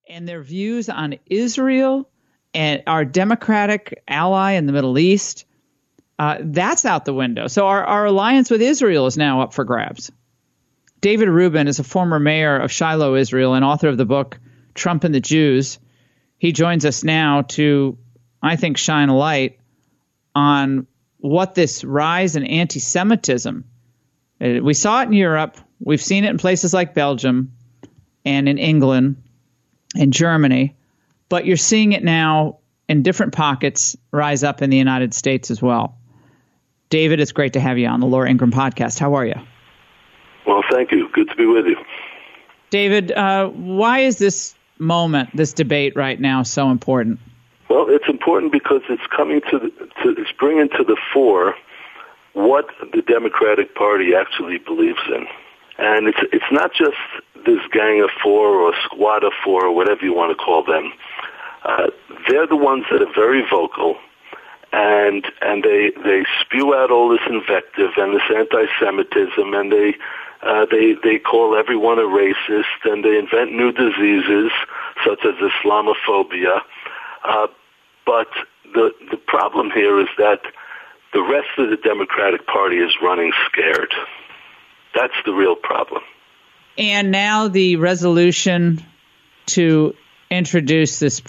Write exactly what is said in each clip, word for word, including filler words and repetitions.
and their views on Israel and our democratic ally in the Middle East, uh, that's out the window. So our, our alliance with Israel is now up for grabs. David Rubin is a former mayor of Shiloh, Israel, and author of the book Trump and the Jews. He joins us now to, I think, shine a light on what this rise in anti-Semitism. We saw it in Europe. We've seen it in places like Belgium and in England and Germany. But you're seeing it now in different pockets rise up in the United States as well. David, it's great to have you on the Laura Ingraham podcast. How are you? Well, thank you. Good to be with you. David, uh, why is this moment, this debate right now, so important? Well, it's important because it's coming to, the, to it's bringing to the fore what the Democratic Party actually believes in. And it's it's not just this gang of four or squad of four or whatever you want to call them. Uh, they're the ones that are very vocal, and and they they spew out all this invective and this anti-Semitism, and they uh, they they call everyone a racist, and they invent new diseases such as Islamophobia. Uh, but the the problem here is that the rest of the Democratic Party is running scared. That's the real problem. And now the resolution to introduce this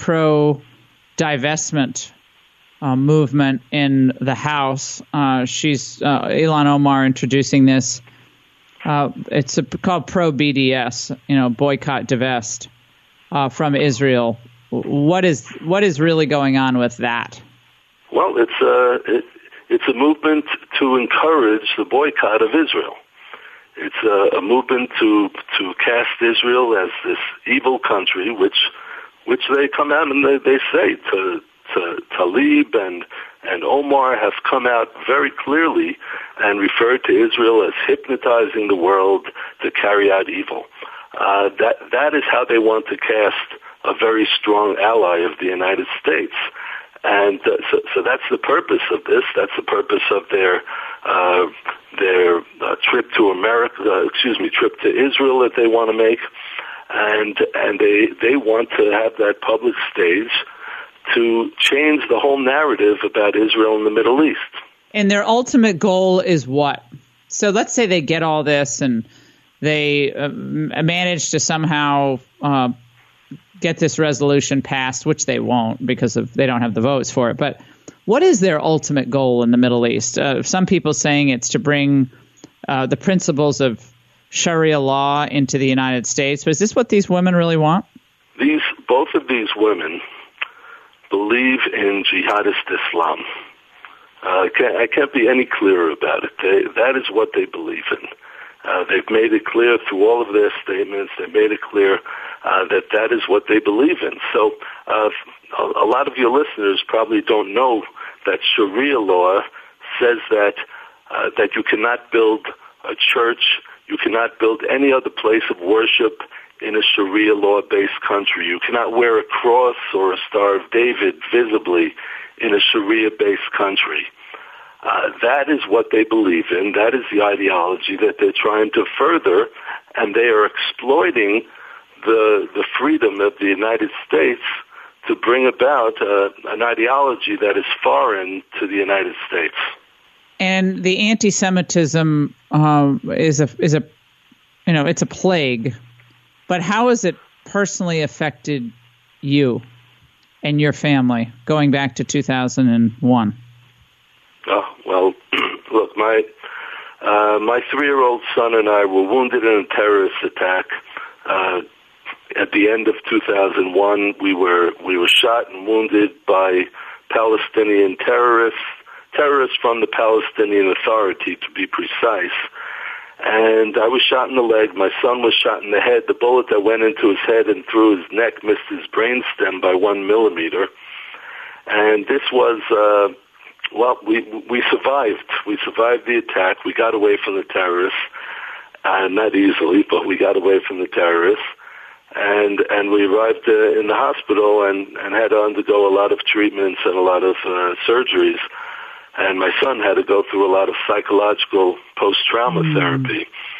pro-divestment uh, movement in the House. Uh, she's uh, Ilhan Omar introducing this. Uh, it's a, called pro-B D S, you know, boycott, divest uh, from Israel. What is what is really going on with that? Well, it's a it, it's a movement to encourage the boycott of Israel. It's a, a movement to to cast Israel as this evil country, which which they come out and they, they say to, to Talib and and Omar have come out very clearly and referred to Israel as hypnotizing the world to carry out evil. Uh, that that is how they want to cast a very strong ally of the United States. And uh, so, so that's the purpose of this. That's the purpose of their uh, their uh, trip to America. Uh, excuse me, trip to Israel that they want to make, and and they they want to have that public stage to change the whole narrative about Israel in the Middle East. And their ultimate goal is what? So let's say they get all this and they uh, manage to somehow Uh, get this resolution passed, which they won't because of they don't have the votes for it. But what is their ultimate goal in the Middle East? Uh, some people saying it's to bring uh, the principles of Sharia law into the United States. But is this what these women really want? These both of these women believe in jihadist Islam. Uh, I, can't, I can't be any clearer about it. They, that is what they believe in. Uh, they've made it clear through all of their statements. They made it clear uh, that that is what they believe in. So uh, a, a lot of your listeners probably don't know that Sharia law says that uh, that you cannot build a church, you cannot build any other place of worship in a Sharia law-based country. You cannot wear a cross or a Star of David visibly in a Sharia-based country. Uh, that is what they believe in. That is the ideology that they're trying to further, and they are exploiting the the freedom of the United States to bring about uh, an ideology that is foreign to the United States. And the anti-Semitism uh, is a is a you know it's a plague, but how has it personally affected you and your family going back to two thousand one? Oh, well, look, my uh, my three-year-old son and I were wounded in a terrorist attack. Uh, at the end of two thousand one, we were we were shot and wounded by Palestinian terrorists, terrorists from the Palestinian Authority, to be precise. And I was shot in the leg. My son was shot in the head. The bullet that went into his head and through his neck missed his brainstem by one millimeter. And this was... Uh, Well, we we survived. We survived the attack. We got away from the terrorists, uh, not easily, but we got away from the terrorists, and and we arrived uh, in the hospital and, and had to undergo a lot of treatments and a lot of uh, surgeries, and my son had to go through a lot of psychological post-trauma mm. therapy.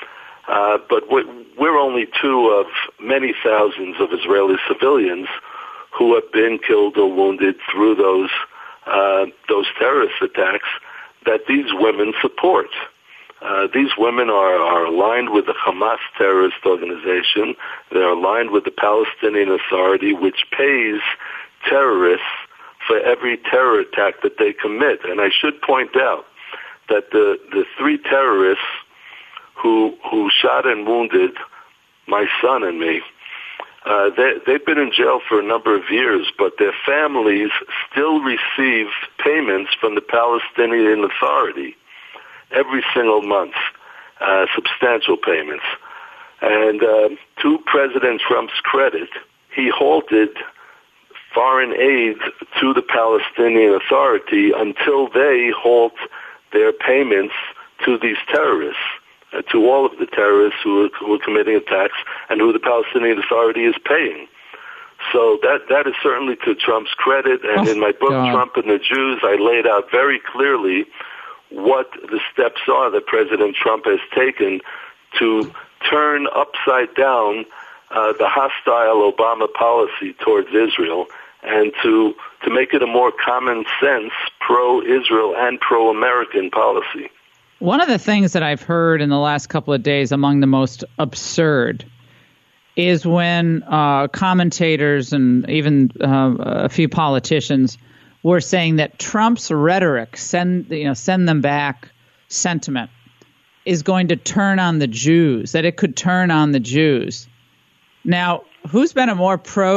Uh, but we're only two of many thousands of Israeli civilians who have been killed or wounded through those uh, those terrorist attacks that these women support. Uh, these women are, are aligned with the Hamas terrorist organization. They're aligned with the Palestinian Authority, which pays terrorists for every terror attack that they commit. And I should point out that the, the three terrorists who who shot and wounded my son and me, uh, they, they've been in jail for a number of years, but their families still receive payments from the Palestinian Authority every single month, uh, substantial payments. And uh, to President Trump's credit, he halted foreign aid to the Palestinian Authority until they halt their payments to these terrorists, uh, to all of the terrorists who are, who are committing attacks and who the Palestinian Authority is paying. So that that is certainly to Trump's credit. And oh, in my book, God. Trump and the Jews, I laid out very clearly what the steps are that President Trump has taken to turn upside down uh, the hostile Obama policy towards Israel and to to make it a more common sense pro-Israel and pro-American policy. One of the things that I've heard in the last couple of days among the most absurd is when uh, commentators and even uh, a few politicians were saying that Trump's rhetoric, send you know, send them back sentiment, is going to turn on the Jews, that it could turn on the Jews. Now, who's been a more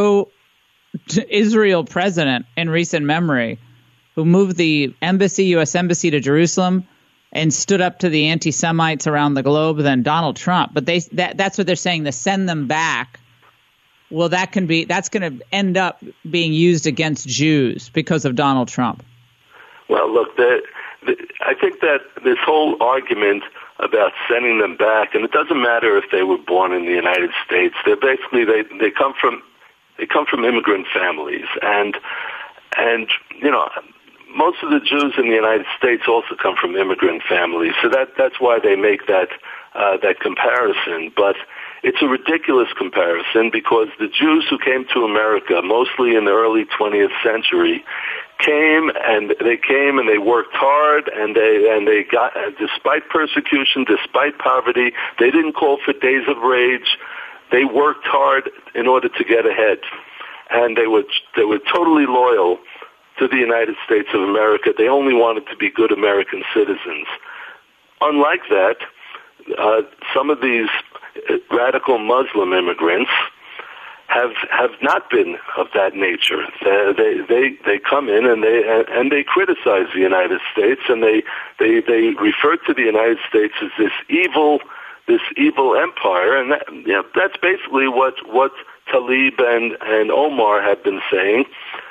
pro-Israel president in recent memory who moved the embassy, U S embassy to Jerusalem and stood up to the anti-Semites around the globe than Donald Trump? But they that, that's what they're saying, to send them back. Well, that can be that's going to end up being used against Jews because of Donald Trump. Well, look, the, the, I think that this whole argument about sending them back, and it doesn't matter if they were born in the United States. They're basically they they come from they come from immigrant families, and and you know most of the Jews in the United States also come from immigrant families. So that that's why they make that uh, that comparison, but. It's a ridiculous comparison because the Jews who came to America, mostly in the early twentieth century, came and they came and they worked hard and they and they got, despite persecution, despite poverty, they didn't call for days of rage. They worked hard in order to get ahead, and they were they were totally loyal to the United States of America. They only wanted to be good American citizens. Unlike that, uh, some of these radical Muslim immigrants have have not been of that nature. They they they, they come in and they and they criticize the United States, and they they they refer to the United States as this evil this evil empire, and that, you know, that's basically what what Tlaib and and Omar have been saying.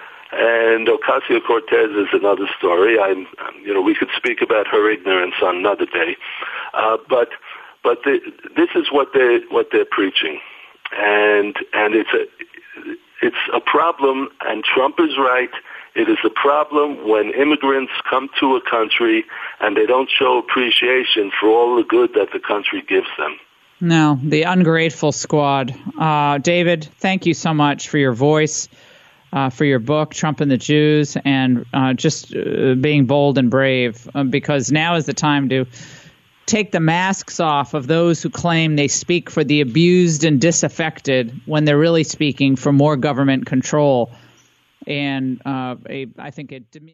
And Ocasio-Cortez is another story. I'm you know we could speak about her ignorance on another day, uh, but. But the, this is what they what they're preaching, and and it's a it's a problem. And Trump is right. It is a problem when immigrants come to a country and they don't show appreciation for all the good that the country gives them. No, the ungrateful squad. Uh, David, thank you so much for your voice, uh, for your book, Trump and the Jews, and uh, just uh, being bold and brave, uh, because now is the time to take the masks off of those who claim they speak for the abused and disaffected when they're really speaking for more government control. And uh, a, I think it